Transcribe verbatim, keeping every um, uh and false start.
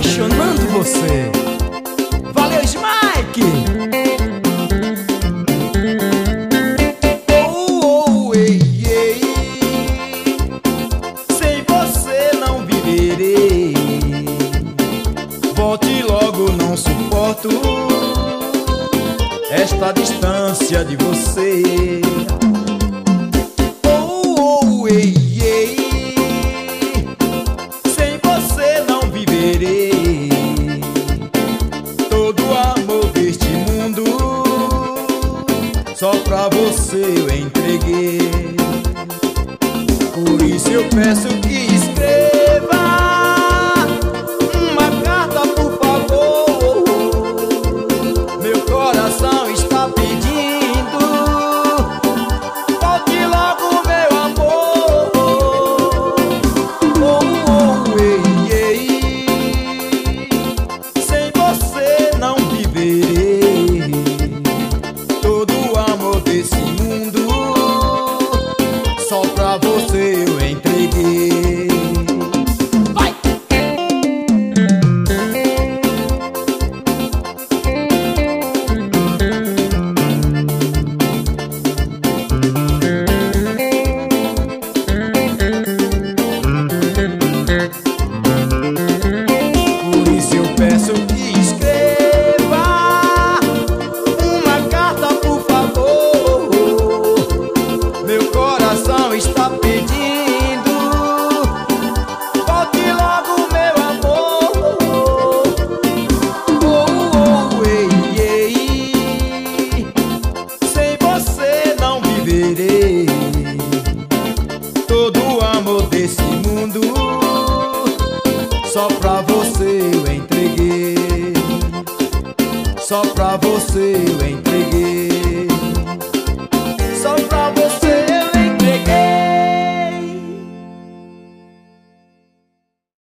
apaixonando você. Valeu, Smike! Oh, oh, ei, ei. Sem você não viverei. Volte logo, não suporto esta distância de você. Oh, oh, ei, ei. Sem você não viverei. Todo o amor deste mundo só pra você eu entreguei. Por isso eu peço que escreva uma carta, por favor. Meu coração está pedindo, volte logo, meu amor. Oh, oh, ei, ei. Sem você não viverei. Todo o amor desse mundo só pra você eu entreguei. Vai! Por isso eu peço que escreva uma carta, por favor. Meu coração está pedindo, volte logo, meu amor. Oh, oh, ei, ei. Sem você não viverei. Todo o amor desse mundo só pra você eu entreguei. Só pra você eu entreguei.